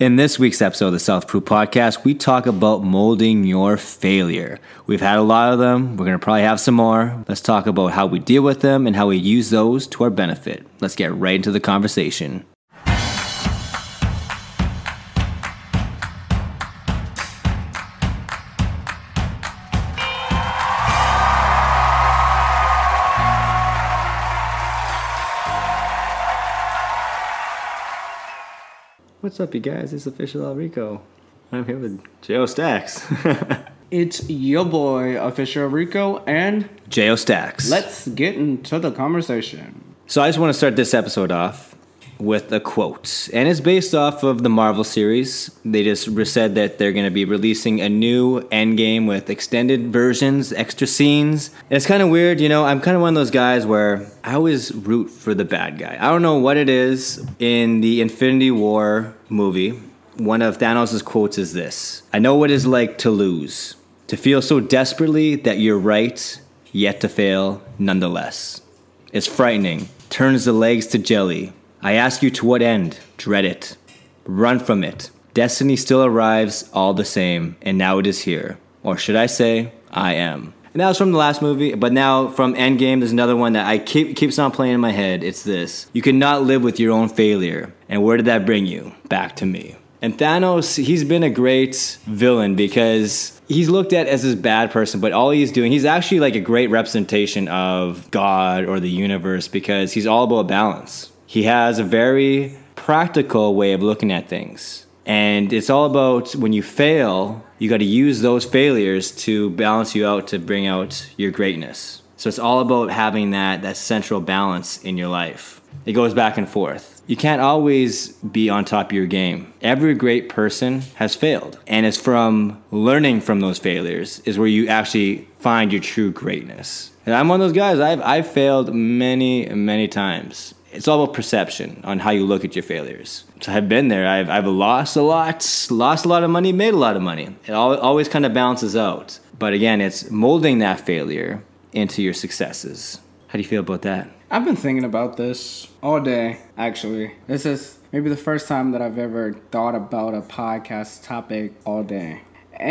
In this week's episode of the Self Proof Podcast, we talk about molding your failure. We've had a lot of them. We're going to probably have some more. Let's talk about how we deal with them and how we use those to our benefit. Let's get right into the conversation. What's up, you guys? It's Official El Rico. I'm here with J.O. Stacks. It's your boy, Official Rico, and J.O. Stacks. let's get into the conversation. So I just want to start this episode off with a quote. And it's based off of the Marvel series. They just said that they're going to be releasing a new Endgame with extended versions, extra scenes. And it's kind of weird, you know, I'm kind of one of those guys where I always root for the bad guy. I don't know what it is. In the Infinity War movie, one of Thanos' quotes is this: "I know what it's like to lose, to feel so desperately that you're right, yet to fail nonetheless. It's frightening, turns the legs to jelly. I ask you to what end? Dread it. Run from it. Destiny still arrives all the same, and now it is here. Or should I say, I am." And that was from the last movie, but now from Endgame, there's another one that I keeps on playing in my head. It's this: "You cannot live with your own failure." And where did that bring you? Back to me. And Thanos, he's been a great villain because he's looked at as this bad person, but all he's doing, he's actually like a great representation of God or the universe because he's all about balance. He has a very practical way of looking at things. And it's all about when you fail, you got to use those failures to balance you out, to bring out your greatness. So it's all about having that central balance in your life. It goes back and forth. You can't always be on top of your game. Every great person has failed. And it's from learning from those failures is where you actually find your true greatness. And I'm one of those guys. I've failed many times. It's all about perception on how you look at your failures. So I've been there. I've lost a lot of money, made a lot of money. It always kind of balances out. But again, it's molding that failure into your successes. How do you feel about that? I've been thinking about this all day, actually. This is maybe the first time that I've ever thought about a podcast topic all day.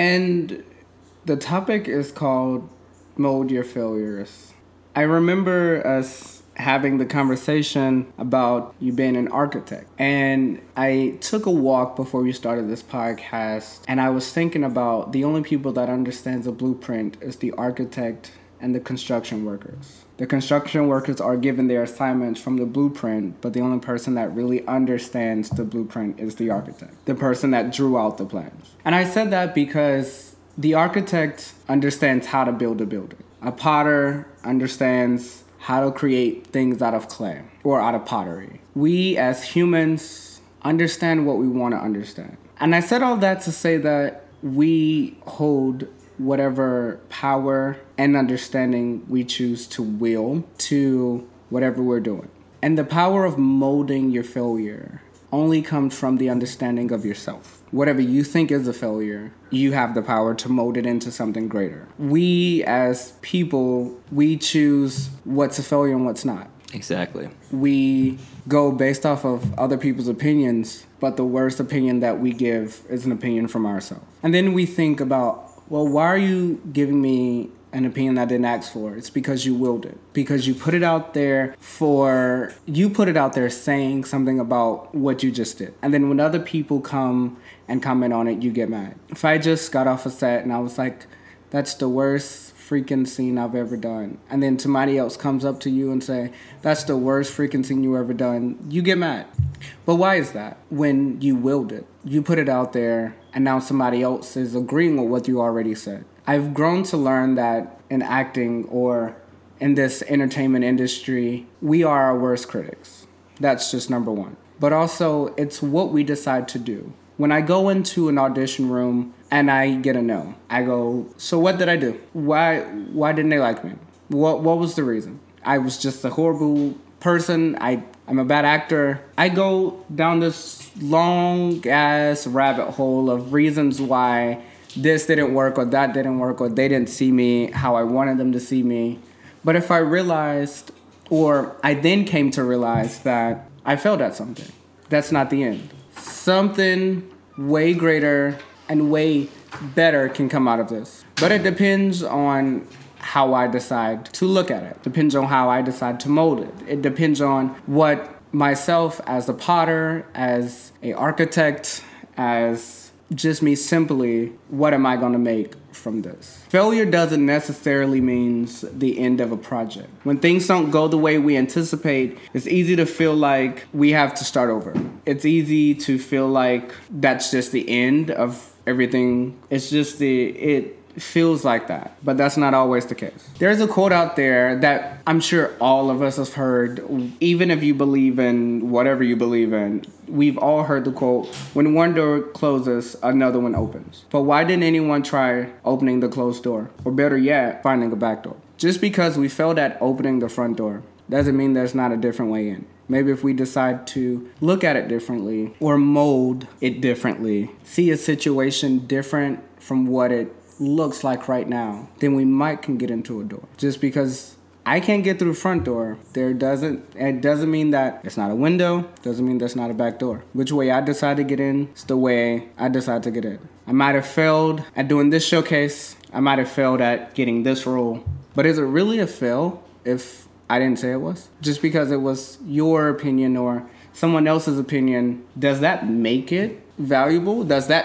And the topic is called Mold Your Failures. I remember us having the conversation about you being an architect. And I took a walk before we started this podcast, and I was thinking about the only people that understands a blueprint is the architect and the construction workers. The construction workers are given their assignments from the blueprint, but the only person that really understands the blueprint is the architect, the person that drew out the plans. And I said that because the architect understands how to build a building. A potter understands how to create things out of clay or out of pottery. We as humans understand what we want to understand. And I said all that to say that we hold whatever power and understanding we choose to will to whatever we're doing. And the power of molding your failure only comes from the understanding of yourself. Whatever you think is a failure, you have the power to mold it into something greater. We as people, we choose what's a failure and what's not. Exactly. We go based off of other people's opinions, but the worst opinion that we give is an opinion from ourselves. And then we think about, well, why are you giving me an opinion that I didn't ask for? It's because you willed it. Because you put it out there saying something about what you just did. And then when other people come and comment on it, you get mad. If I just got off a set and I was like, that's the worst freaking scene I've ever done, and then somebody else comes up to you and say, that's the worst freaking scene you ever done, you get mad. But why is that? When you willed it, you put it out there, and now somebody else is agreeing with what you already said. I've grown to learn that in acting or in this entertainment industry, we are our worst critics. That's just number one. But also, it's what we decide to do. When I go into an audition room and I get a no, I go, so what did I do? Why didn't they like me? What was the reason? I was just a horrible person. I'm a bad actor. I go down this long-ass rabbit hole of reasons why this didn't work or that didn't work or they didn't see me how I wanted them to see me. But if I realized, or I then came to realize that I failed at something, that's not the end. Something way greater and way better can come out of this. But it depends on how I decide to look at it. Depends on how I decide to mold it. It depends on what myself as a potter, as an architect, as just me simply, what am I going to make from this? Failure doesn't necessarily mean the end of a project. When things don't go the way we anticipate, it's easy to feel like we have to start over. It's easy to feel like that's just the end of everything. It feels like that, but that's not always the case. There's a quote out there that I'm sure all of us have heard. Even if you believe in whatever you believe in, we've all heard the quote, when one door closes, another one opens. But why didn't anyone try opening the closed door? Or better yet, finding a back door? Just because we failed at opening the front door doesn't mean there's not a different way in. Maybe if we decide to look at it differently or mold it differently, see a situation different from what it looks like right now, then we might can get into a door. Just because I can't get through the front door, it doesn't mean that it's not a window, doesn't mean there's not a back door. Which way I decide to get in is the way I decide to get in. I might have failed at doing this showcase, I might have failed at getting this role, but is it really a fail if I didn't say it was? Just because it was your opinion or someone else's opinion, does that make it valuable? Does that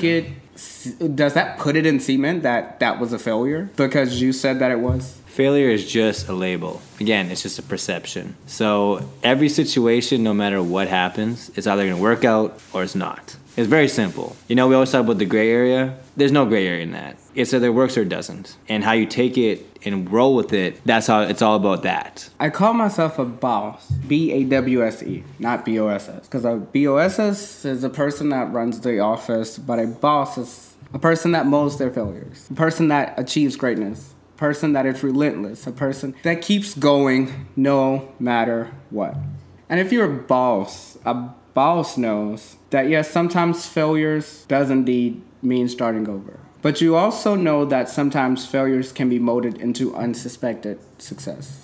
put it in cement that was a failure because you said that it was? Failure is just a label. Again, it's just a perception. So every situation, no matter what happens, it's either going to work out or it's not. It's very simple. We always talk about the gray area. There's no gray area in that. It's either works or it doesn't. And how you take it and roll with it, that's how it's all about that. I call myself a boss. B-A-W-S-E, not B-O-S-S. Because a B-O-S-S is a person that runs the office, but a boss is a person that molds their failures, a person that achieves greatness, a person that is relentless, a person that keeps going no matter what. And if you're a boss knows that, yes, sometimes failures does indeed mean starting over. But you also know that sometimes failures can be molded into unsuspected success.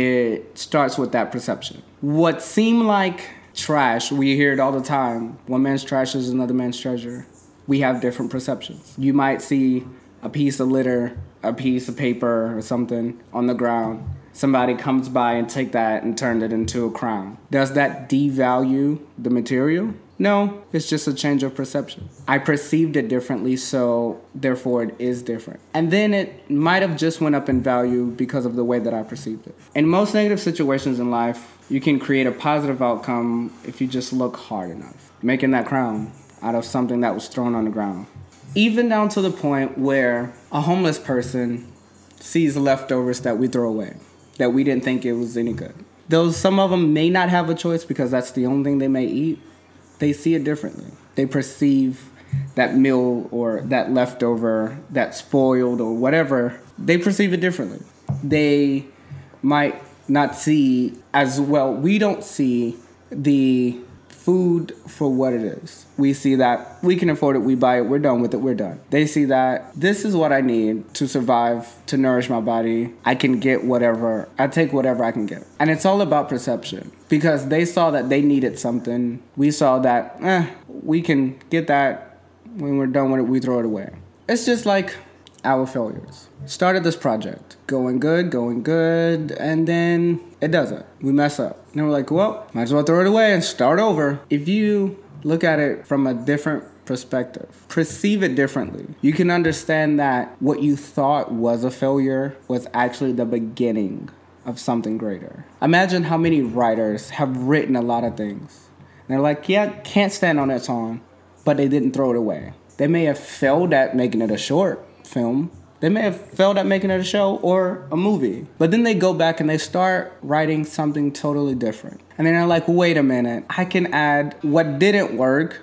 It starts with that perception. What seemed like trash, we hear it all the time. One man's trash is another man's treasure. We have different perceptions. You might see a piece of litter, a piece of paper or something on the ground. Somebody comes by and take that and turn it into a crown. Does that devalue the material? No, it's just a change of perception. I perceived it differently, so therefore it is different. And then it might have just went up in value because of the way that I perceived it. In most negative situations in life, you can create a positive outcome if you just look hard enough. Making that crown out of something that was thrown on the ground. Even down to the point where a homeless person sees leftovers that we throw away, that we didn't think it was any good. Though some of them may not have a choice because that's the only thing they may eat, they see it differently. They perceive that meal or that leftover, that spoiled or whatever, they perceive it differently. They might not see as well. We don't see the food for what it is. We see that we can afford it, we buy it, we're done with it, we're done. They see that this is what I need to survive, to nourish my body. I can get whatever, I take whatever I can get. And it's all about perception because they saw that they needed something. We saw that, we can get that. When we're done with it, we throw it away. It's just like our failures. Started this project, going good, and then it doesn't. We mess up. And we're like, well, might as well throw it away and start over. If you look at it from a different perspective, perceive it differently, you can understand that what you thought was a failure was actually the beginning of something greater. Imagine how many writers have written a lot of things. And they're like, yeah, can't stand on its own, but they didn't throw it away. They may have failed at making it a short film. They may have failed at making it a show or a movie. But then they go back and they start writing something totally different. And then they're like, wait a minute, I can add what didn't work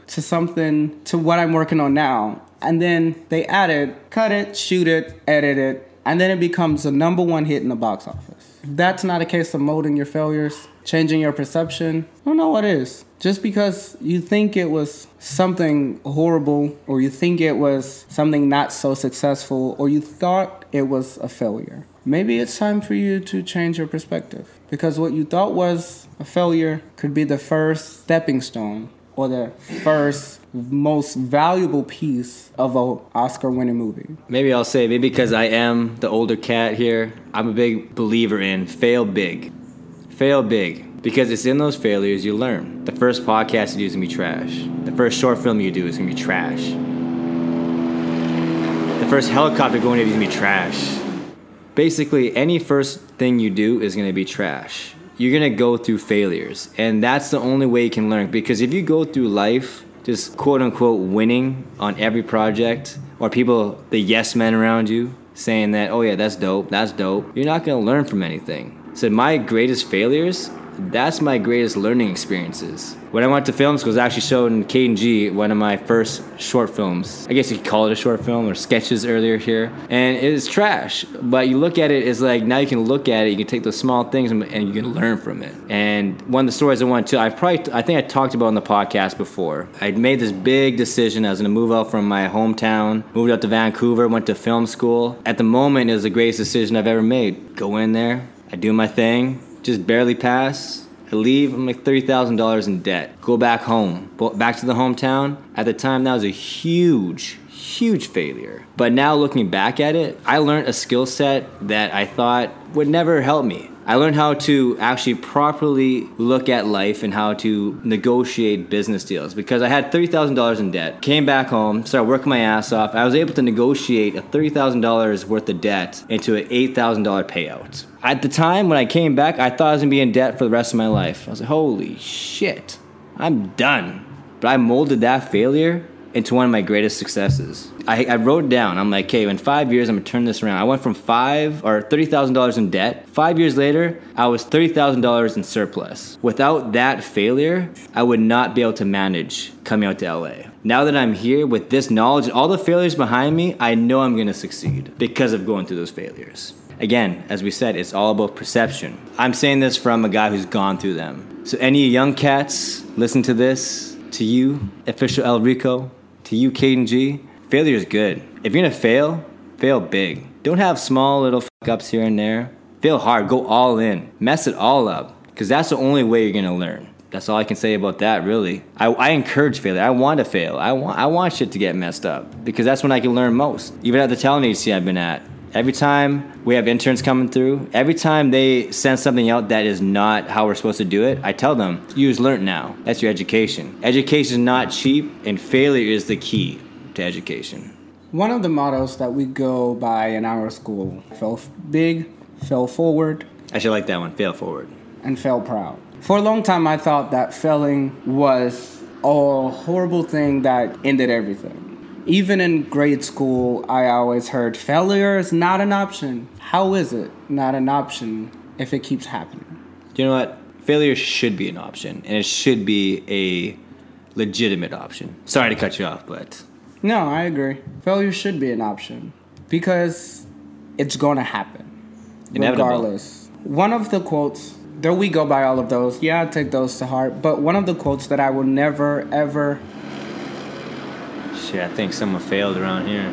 to what I'm working on now. And then they add it, cut it, shoot it, edit it, and then it becomes the #1 hit in the box office. If that's not a case of molding your failures, changing your perception, I don't know what is. Just because you think it was something horrible, or you think it was something not so successful, or you thought it was a failure, maybe it's time for you to change your perspective. Because what you thought was a failure could be the first stepping stone or the first most valuable piece of an Oscar-winning movie? Maybe I'll say, maybe because I am the older cat here, I'm a big believer in fail big. Fail big. Because it's in those failures you learn. The first podcast you do is going to be trash. The first short film you do is going to be trash. The first helicopter going to is going to be trash. Basically, any first thing you do is going to be trash. You're going to go through failures. And that's the only way you can learn. Because if you go through life just quote-unquote winning on every project, or people, the yes men around you, saying that, oh yeah, that's dope, you're not going to learn from anything. So my greatest failures, that's my greatest learning experiences. When I went to film school, I was actually showed in K&G one of my first short films. I guess you could call it a short film, or sketches earlier here. And it is trash, but you look at it, it's like now you can look at it, you can take those small things and you can learn from it. And one of the stories I want to, I think I talked about on the podcast before. I made this big decision. I was going to move out from my hometown, moved out to Vancouver, went to film school. At the moment, it was the greatest decision I've ever made. Go in there, I do my thing, just barely pass. I leave, I'm like $30,000 in debt. Go back home, back to the hometown. At the time, that was a huge failure. But now looking back at it, I learned a skill set that I thought would never help me. I learned how to actually properly look at life and how to negotiate business deals, because I had $30,000 in debt. Came back home, started working my ass off. I was able to negotiate a $30,000 worth of debt into an $8,000 payout. At the time when I came back, I thought I was going to be in debt for the rest of my life. I was like, holy shit, I'm done. But I molded that failure into one of my greatest successes. I wrote down, I'm like, okay, in 5 years, I'm gonna turn this around. I went from $30,000 in debt. 5 years later, I was $30,000 in surplus. Without that failure, I would not be able to manage coming out to LA. Now that I'm here with this knowledge and all the failures behind me, I know I'm gonna succeed because of going through those failures. Again, as we said, it's all about perception. I'm saying this from a guy who's gone through them. So any young cats, listen to this. To you, Official El Rico, to you, Caden G, failure is good. If you're gonna fail big. Don't have small little fuck-ups here and there. Fail hard, go all in. Mess it all up, because that's the only way you're gonna learn. That's all I can say about that, really. I encourage failure. I want to fail. I want shit to get messed up, because that's when I can learn most. Even at the talent agency I've been at, every time we have interns coming through, every time they send something out that is not how we're supposed to do it, I tell them, you just learn now. That's your education. Education is not cheap, and failure is the key to education. One of the mottos that we go by in our school, fail big, fail forward. I should like that one, fail forward. And fail proud. For a long time, I thought that failing was a horrible thing that ended everything. Even in grade school, I always heard failure is not an option. How is it not an option if it keeps happening? You know what? Failure should be an option, and it should be a legitimate option. Sorry to cut you off, but... No, I agree. Failure should be an option because it's going to happen. Inevitable. Regardless. One of the quotes, though we go by all of those, yeah, I take those to heart, but one of the quotes that I will never, ever... Shit, I think someone failed around here.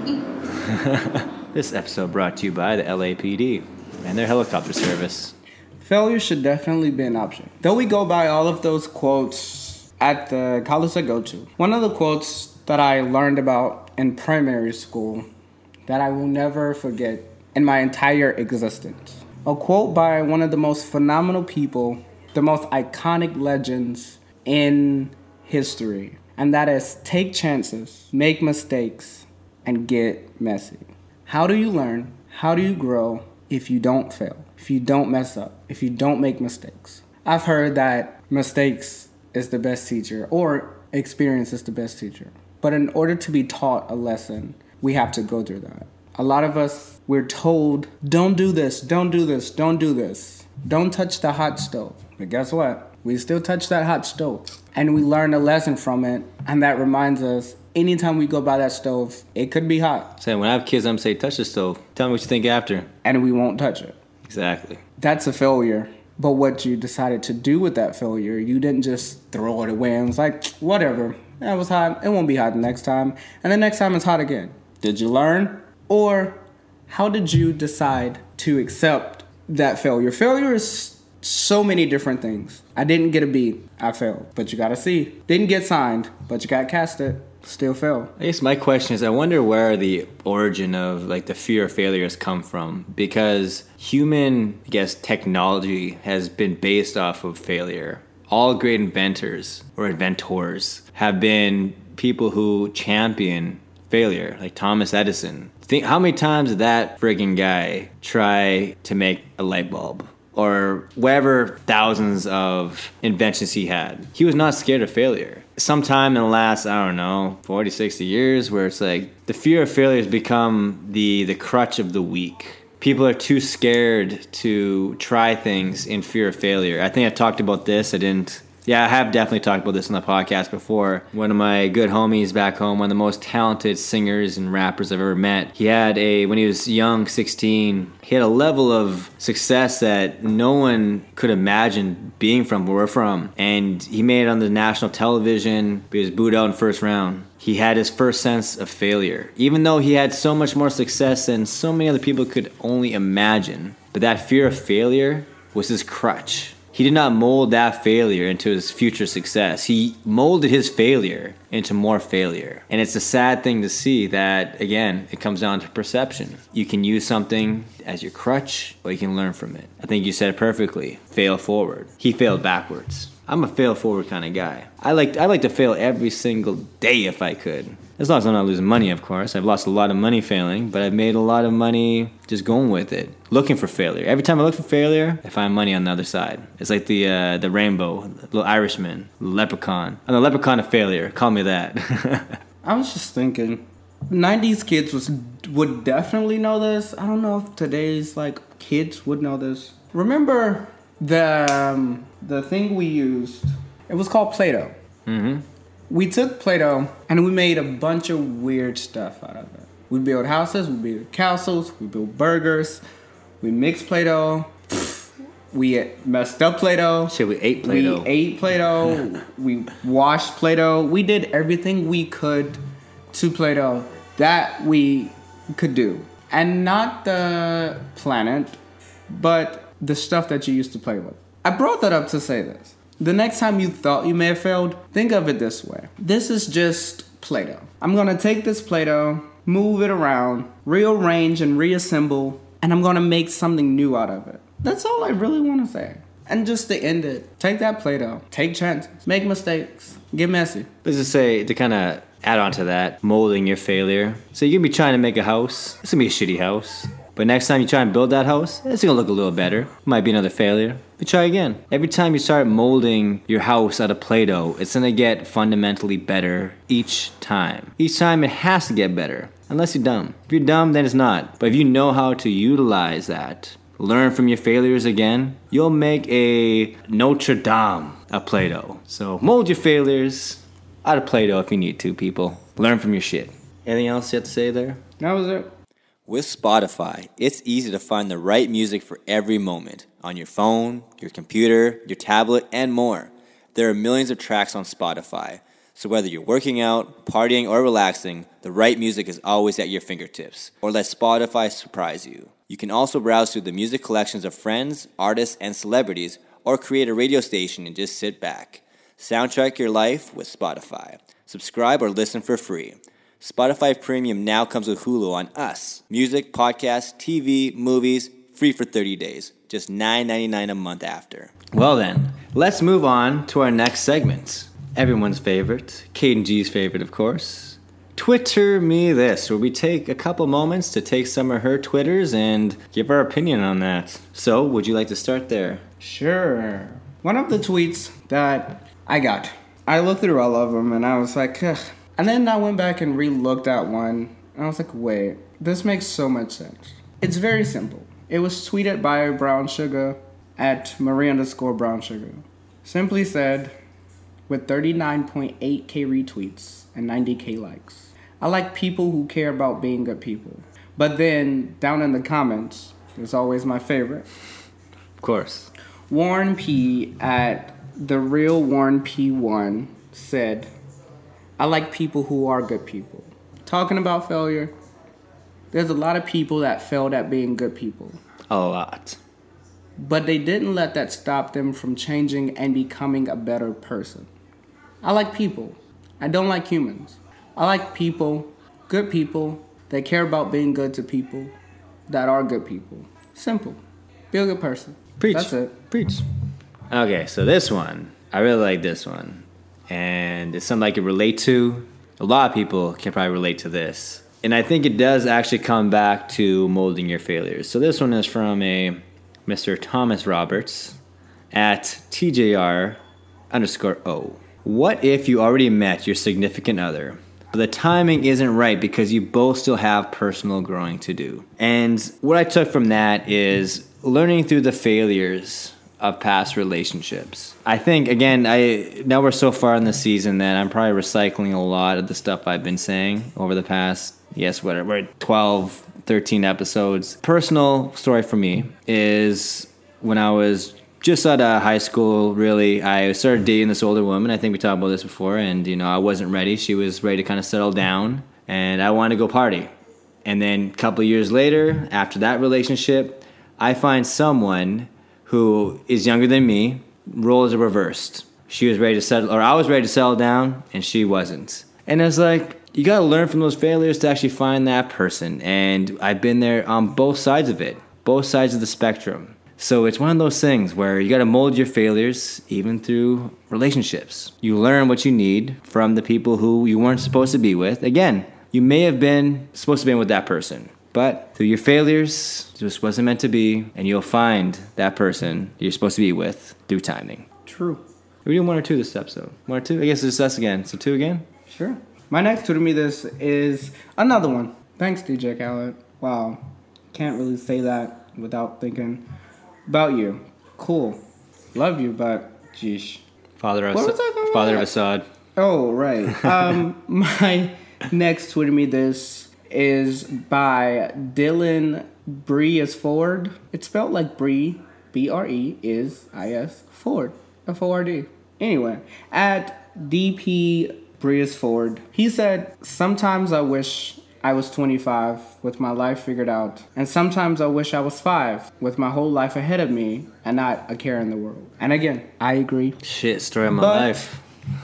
This episode brought to you by the LAPD and their helicopter service. Failure should definitely be an option. Though we go by all of those quotes at the college I go to, one of the quotes that I learned about in primary school that I will never forget in my entire existence. A quote by one of the most phenomenal people, the most iconic legends in history. And that is, take chances, make mistakes, and get messy. How do you learn? How do you grow if you don't fail? If you don't mess up? If you don't make mistakes? I've heard that mistakes is the best teacher, or experience is the best teacher. But in order to be taught a lesson, we have to go through that. A lot of us, we're told, don't do this, don't do this, don't do this. Don't touch the hot stove. But guess what? We still touch that hot stove. And we learn a lesson from it. And that reminds us, anytime we go by that stove, it could be hot. So when I have kids, I'm say, touch the stove. Tell me what you think after. And we won't touch it. Exactly. That's a failure. But what you decided to do with that failure, you didn't just throw it away and was like, whatever. That was hot. It won't be hot the next time. And the next time it's hot again. Did you learn? Or how did you decide to accept that failure? Failure is so many different things. I didn't get a B. I failed. But you got a C. Didn't get signed, but you got casted. Still failed. I guess my question is, I wonder where the origin of like the fear of failure has come from, because human, I guess, technology has been based off of failure. All great inventors or inventors have been people who champion failure, like Thomas Edison. Think how many times did that friggin' guy try to make a light bulb? Or whatever thousands of inventions he had. He was not scared of failure. Sometime in the last, 40, 60 years, where it's like the fear of failure has become the crutch of the weak. People are too scared to try things in fear of failure. I think I talked about this. I have definitely talked about this on the podcast before. One of my good homies back home, one of the most talented singers and rappers I've ever met, when he was young, 16, he had a level of success that no one could imagine being from where we're from. And he made it on the national television, but he was booed out in first round. He had his first sense of failure, even though he had so much more success than so many other people could only imagine. But that fear of failure was his crutch. He did not mold that failure into his future success. He molded his failure into more failure. And it's a sad thing to see that, again, it comes down to perception. You can use something as your crutch, or you can learn from it. I think you said it perfectly. Fail forward. He failed backwards. I'm a fail forward kind of guy. I like to fail every single day if I could. As long as I'm not losing money, of course. I've lost a lot of money failing, but I've made a lot of money just going with it, looking for failure. Every time I look for failure, I find money on the other side. It's like the rainbow, the little Irishman, the leprechaun. I'm the leprechaun of failure. Call me that. I was just thinking, 90s kids would definitely know this. I don't know if today's kids would know this. Remember the thing we used? It was called Play-Doh. Mm-hmm. We took Play-Doh and we made a bunch of weird stuff out of it. We built houses, we built castles, we built burgers, we mixed Play-Doh, we messed up Play-Doh. Shit, we ate Play-Doh. We ate Play-Doh, we washed Play-Doh. We did everything we could to Play-Doh that we could do. And not the planet, but the stuff that you used to play with. I brought that up to say this. The next time you thought you may have failed, think of it this way. This is just Play-Doh. I'm going to take this Play-Doh, move it around, rearrange and reassemble, and I'm going to make something new out of it. That's all I really want to say. And just to end it, take that Play-Doh, take chances, make mistakes, get messy. Let's just say, to kind of add on to that, molding your failure. So you're going to be trying to make a house. It's going to be a shitty house. But next time you try and build that house, it's going to look a little better. Might be another failure. But try again. Every time you start molding your house out of Play-Doh, it's going to get fundamentally better each time. Each time it has to get better. Unless you're dumb. If you're dumb, then it's not. But if you know how to utilize that, learn from your failures again, you'll make a Notre Dame of Play-Doh. So mold your failures out of Play-Doh if you need to, people. Learn from your shit. Anything else you have to say there? That was it. With Spotify, it's easy to find the right music for every moment. On your phone, your computer, your tablet, and more. There are millions of tracks on Spotify. So whether you're working out, partying, or relaxing, the right music is always at your fingertips. Or let Spotify surprise you. You can also browse through the music collections of friends, artists, and celebrities, or create a radio station and just sit back. Soundtrack your life with Spotify. Subscribe or listen for free. Spotify Premium now comes with Hulu on us. Music, podcasts, TV, movies, free for 30 days. Just $9.99 a month after. Well then, let's move on to our next segment. Everyone's favorite, Kate and G's favorite, of course. Twitter Me This, where we take a couple moments to take some of her Twitters and give our opinion on that. So, would you like to start there? Sure. One of the tweets that I got, I looked through all of them and I was like, ugh. And then I went back and re-looked at one, and I was like, wait, this makes so much sense. It's very simple. It was tweeted by Brown Sugar at Marie_Brown Sugar. Simply said, with 39.8k retweets and 90k likes. I like people who care about being good people. But then, down in the comments, there's always my favorite. Of course. Warren P at The Real Warren P1 said, I like people who are good people. Talking about failure, there's a lot of people that failed at being good people. A lot. but they didn't let that stop them from changing and becoming a better person. I like people. I don't like humans. I like people, good people, that care about being good to people, that are good people. Simple. Be a good person. Preach. That's it. Preach. Okay, so this one, I really like this one. And it's something I can relate to. A lot of people can probably relate to this. And I think it does actually come back to molding your failures. So this one is from a Mr. Thomas Roberts at TJR_O. What if you already met your significant other, but the timing isn't right because you both still have personal growing to do? And what I took from that is learning through the failures of past relationships. I think, again, now we're so far in the season that I'm probably recycling a lot of the stuff I've been saying over the past, we're 12, 13 episodes. Personal story for me is when I was just out of high school, really, I started dating this older woman. I think we talked about this before, and, I wasn't ready. She was ready to kind of settle down, and I wanted to go party. And then a couple of years later, after that relationship, I find someone who is younger than me. Roles are reversed. She was ready to settle, or I was ready to settle down, and she wasn't. And it's like, you gotta learn from those failures to actually find that person. And I've been there on both sides of it, both sides of the spectrum. So it's one of those things where you gotta mold your failures, even through relationships. You learn what you need from the people who you weren't supposed to be with. Again, you may have been supposed to be with that person, but through your failures, it just wasn't meant to be, and you'll find that person you're supposed to be with through timing. True. Are we doing 1 or 2 this episode? 1 or 2? I guess it's just us again. So 2 again? Sure. My next Twitter me this is another one. Thanks, DJ Khaled. Wow. Can't really say that without thinking about you. Cool. Love you, but geesh. Father of Assad. Oh, right. My next Twitter me this is by Dylan Breis-Ford. It's spelled like Bree, B-R-E, is I-S, Ford, F-O-R-D. Anyway, at DP Breis-Ford, he said, sometimes I wish I was 25 with my life figured out, and sometimes I wish I was 5 with my whole life ahead of me and not a care in the world. And again, I agree. Shit, story of my life.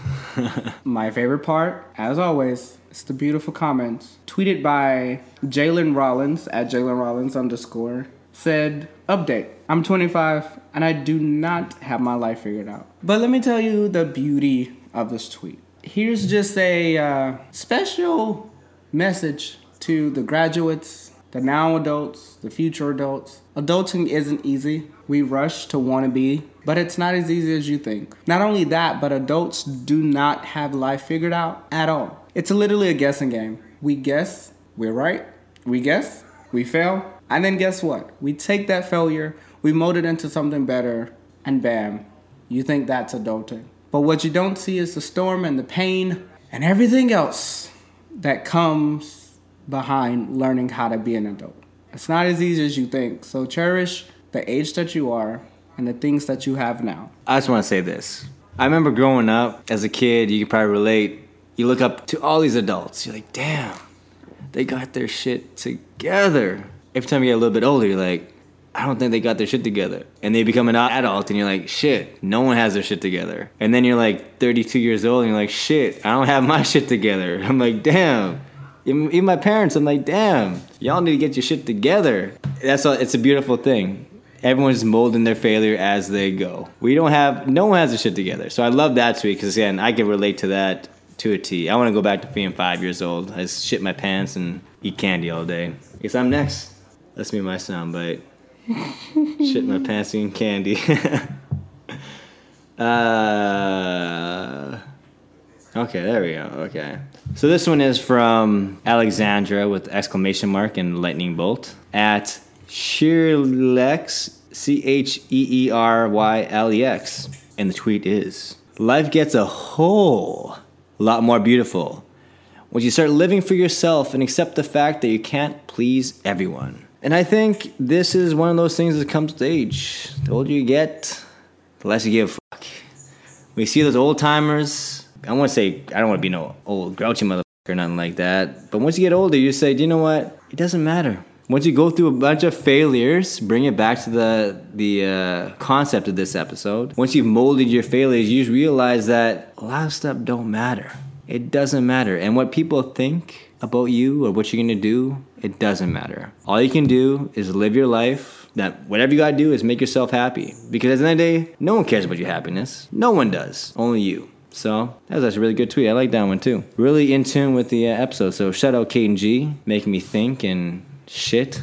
My favorite part, as always, is the beautiful comments. Tweeted by Jalen Rollins at Jalen Rollins _ said, update, I'm 25 and I do not have my life figured out. But let me tell you the beauty of this tweet. Here's just a special message to the graduates, the now adults, the future adults. Adulting isn't easy. We rush to want to be, but it's not as easy as you think. Not only that, but adults do not have life figured out at all. It's literally a guessing game. We guess, we're right. We guess, we fail. And then guess what? We take that failure, we mold it into something better, and bam, you think that's adulting. But what you don't see is the storm and the pain and everything else that comes behind learning how to be an adult. It's not as easy as you think. So cherish the age that you are and the things that you have now. I just want to say this. I remember growing up as a kid, you can probably relate. You look up to all these adults. You're like, damn, they got their shit together. Every time you get a little bit older, you're like, I don't think they got their shit together. And they become an adult and you're like, shit, no one has their shit together. And then you're like 32 years old and you're like, shit, I don't have my shit together. I'm like, damn. Even my parents, I'm like, damn, y'all need to get your shit together. It's a beautiful thing. Everyone's molding their failure as they go. No one has their shit together. So I love that tweet because, again, I can relate to that to a T. I want to go back to being 5 years old. I just shit my pants and eat candy all day. Guess I'm next. That's me, my soundbite. Shit my pants eating candy. Okay, there we go. Okay. So this one is from Alexandra with exclamation mark and lightning bolt at Sheerlex, CheerYlex. And the tweet is, life gets a whole lot more beautiful when you start living for yourself and accept the fact that you can't please everyone. And I think this is one of those things that comes with age. The older you get, the less you give a fuck. When you see those old timers, I don't want to be no old grouchy motherfucker or nothing like that. But once you get older, you say, you know what? It doesn't matter. Once you go through a bunch of failures, bring it back to the concept of this episode. Once you've molded your failures, you realize that a lot of stuff don't matter. It doesn't matter. And what people think about you or what you're going to do, it doesn't matter. All you can do is live your life. That whatever you got to do is make yourself happy. Because at the end of the day, no one cares about your happiness. No one does. Only you. So that was actually a really good tweet. I like that one too. Really in tune with the episode. So shout out Kate and G, making me think and shit.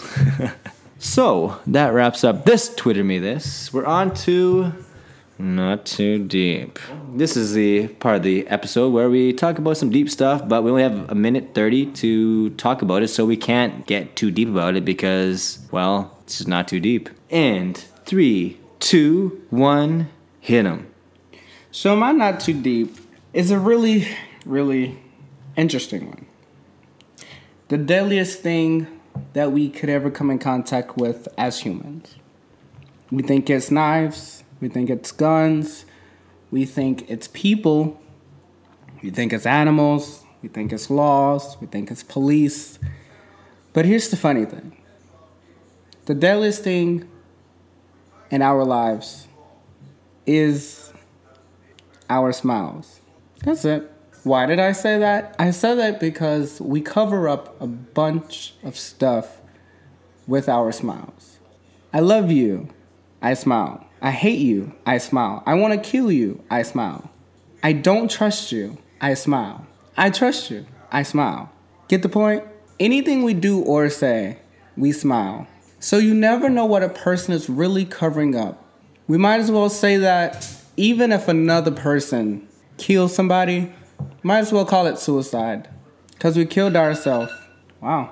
So that wraps up this Twitter Me This. We're on to Not Too Deep. This is the part of the episode where we talk about some deep stuff, but we only have a minute 30 to talk about it, so we can't get too deep about it because, well, it's just not too deep. And 3, 2, 1, hit 'em. So my Not Too Deep is a really, really interesting one. The deadliest thing that we could ever come in contact with as humans. We think it's knives, we think it's guns, we think it's people, we think it's animals, we think it's laws, we think it's police. But here's the funny thing. The deadliest thing in our lives is our smiles. That's it. Why did I say that? I said that because we cover up a bunch of stuff with our smiles. I love you. I smile. I hate you. I smile. I want to kill you. I smile. I don't trust you. I smile. I trust you. I smile. Get the point? Anything we do or say, we smile. So you never know what a person is really covering up. We might as well say that even if another person kills somebody, might as well call it suicide. Because we killed ourselves. Wow.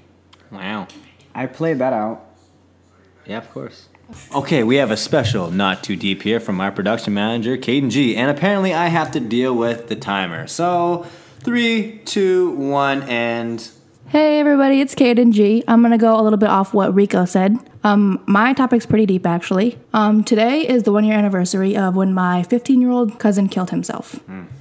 I played that out. Yeah, of course. Okay, we have a special Not Too Deep here from our production manager, Caden G. And apparently I have to deal with the timer. So, 3, 2, 1, and... Hey everybody, it's Caden G. I'm going to go a little bit off what Rico said. My topic's pretty deep actually. Today is the 1-year anniversary of when my 15-year-old cousin killed himself.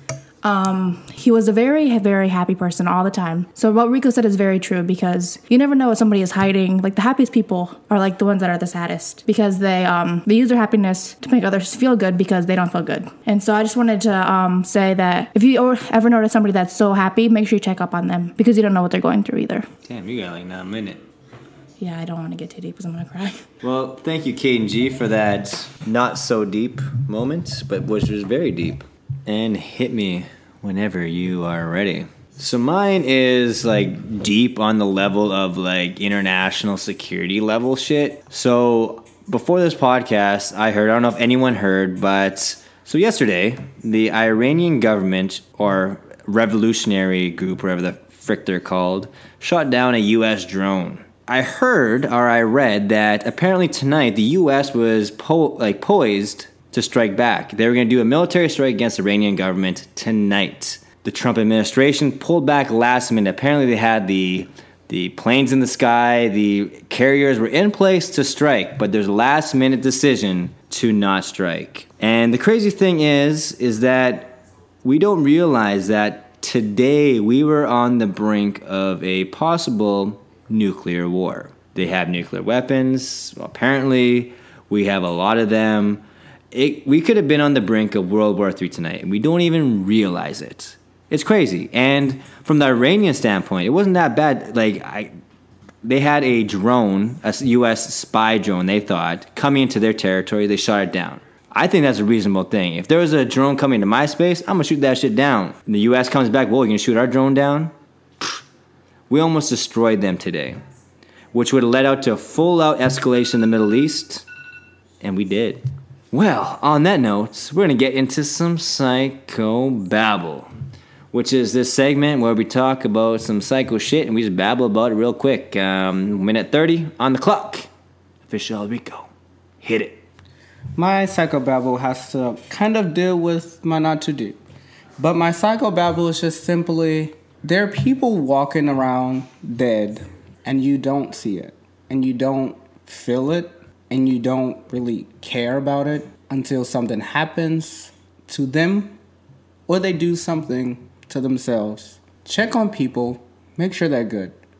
He was a very, very happy person all the time. So what Rico said is very true because you never know what somebody is hiding. Like the happiest people are like the ones that are the saddest because they use their happiness to make others feel good because they don't feel good. And so I just wanted to say that if you ever notice somebody that's so happy, make sure you check up on them because you don't know what they're going through either. Damn, you got like now a minute. Yeah, I don't want to get too deep because I'm going to cry. Well, thank you, Caden G, for that not so deep moment, but which was very deep. And hit me whenever you are ready. So mine is like deep on the level of like international security level shit. So before this podcast, I don't know if anyone heard, but so yesterday, the Iranian government or revolutionary group, whatever the frick they're called, shot down a U.S. drone. I read that apparently tonight the U.S. was poised to strike back. They were going to do a military strike against the Iranian government tonight. The Trump administration pulled back last minute. Apparently they had the planes in the sky, the carriers were in place to strike, but there's a last minute decision to not strike. And the crazy thing is that we don't realize that today we were on the brink of a possible nuclear war. They have nuclear weapons. Well, apparently we have a lot of them. We could have been on the brink of World War III tonight. We don't even realize it. It's crazy. And from the Iranian standpoint, it wasn't that bad. They had a drone, a U.S. spy drone, they thought, coming into their territory. They shot it down. I think that's a reasonable thing. If there was a drone coming to my space, I'm going to shoot that shit down. And the U.S. comes back, whoa, you're going to shoot our drone down? We almost destroyed them today, which would have led out to a full-out escalation in the Middle East, and we did. Well, on that note, we're going to get into some psychobabble, which is this segment where we talk about some psycho shit and we just babble about it real quick. Minute 30 on the clock. Official Rico. Hit it. My psychobabble has to kind of deal with my Not Too Deep. But my psychobabble is just simply, there are people walking around dead and you don't see it. And you don't feel it. And you don't really care about it until something happens to them or they do something to themselves. Check on people. Make sure they're good.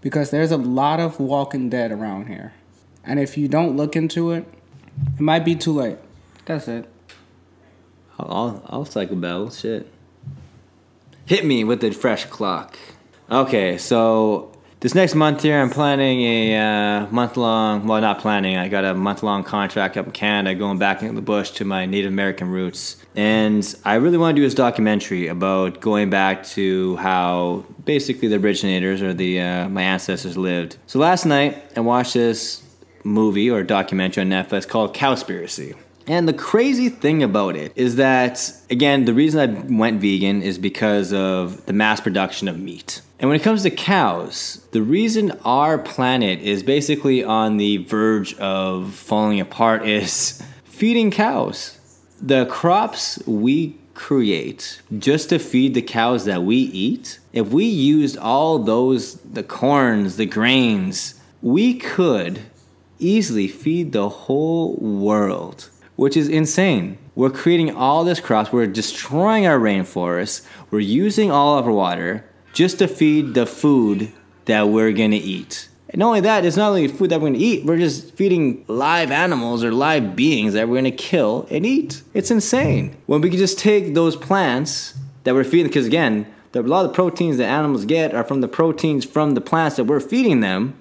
because there's a lot of Walking Dead around here. And if you don't look into it, it might be too late. That's it. I'll psychobabble. Shit. Hit me with the fresh clock. Okay, so this next month here, I'm planning a month-long... Well, not planning. I got a month-long contract up in Canada, going back into the bush to my Native American roots. And I really want to do this documentary about going back to how basically the originators or my ancestors lived. So last night, I watched this movie or documentary on Netflix called Cowspiracy. And the crazy thing about it is that, again, the reason I went vegan is because of the mass production of meat. And when it comes to cows, the reason our planet is basically on the verge of falling apart is feeding cows. The crops we create just to feed the cows that we eat, if we used all those, the corns, the grains, we could easily feed the whole world. Which is insane. We're creating all this crops, we're destroying our rainforests, we're using all of our water just to feed the food that we're gonna eat. And not only that, it's not only food that we're gonna eat, we're just feeding live animals or live beings that we're gonna kill and eat. It's insane. When we could just take those plants that we're feeding, because again, a lot of the proteins that animals get are from the proteins from the plants that we're feeding them.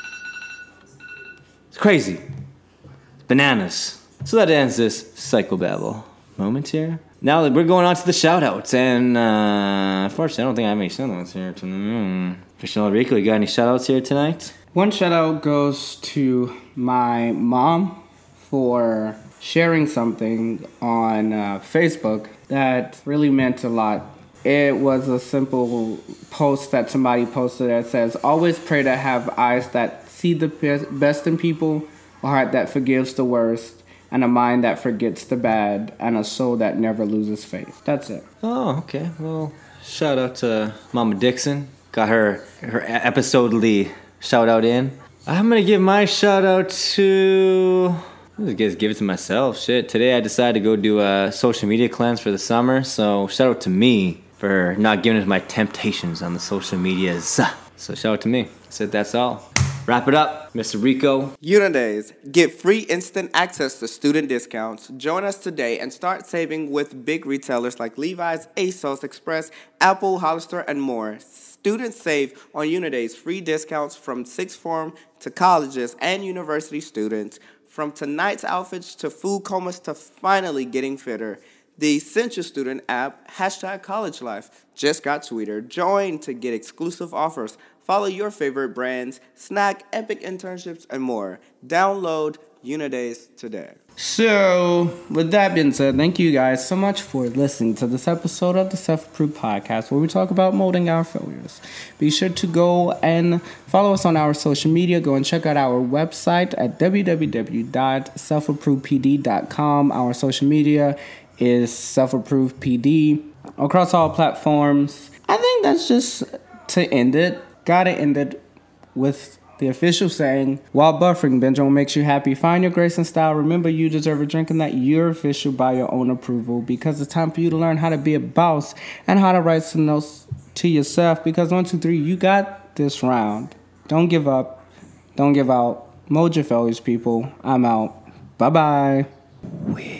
It's crazy. It's bananas. So that ends this psychobabble moment here. Now we're going on to the shout-outs. And unfortunately, I don't think I have any shout-outs here tonight. Christian Rico, you got any shout-outs here tonight? One shout-out goes to my mom for sharing something on Facebook that really meant a lot. It was a simple post that somebody posted that says, always pray to have eyes that see the best in people, a heart that forgives the worst, and a mind that forgets the bad, and a soul that never loses faith. That's it. Oh, okay. Well, shout out to Mama Dixon. Got her episodely shout out in. I'm going to give my shout out to... I guess give it to myself. Shit. Today I decided to go do a social media cleanse for the summer. So shout out to me for not giving into my temptations on the social medias. So shout out to me. I said that's all. Wrap it up, Mr. Rico. Unidays. Get free instant access to student discounts. Join us today and start saving with big retailers like Levi's, ASOS Express, Apple, Hollister, and more. Students save on Unidays free discounts from sixth form to colleges and university students. From tonight's outfits to food comas to finally getting fitter. The Essential Student app, #CollegeLife, just got sweeter. Join to get exclusive offers. Follow your favorite brands, snack epic internships, and more. Download Unidays today. So, with that being said, thank you guys so much for listening to this episode of the Self-Approved Podcast, where we talk about molding our failures. Be sure to go and follow us on our social media. Go and check out our website at www.selfapprovedpd.com. Our social media is Self-Approved-PD across all platforms. I think that's just to end it. Gotta end it with the official saying, while buffering, binge on makes you happy. Find your grace and style. Remember, you deserve a drink and that you're official by your own approval, because it's time for you to learn how to be a boss and how to write some notes to yourself, because 1, 2, 3, you got this round. Don't give up. Don't give out. Mold your failures, people. I'm out. Bye-bye.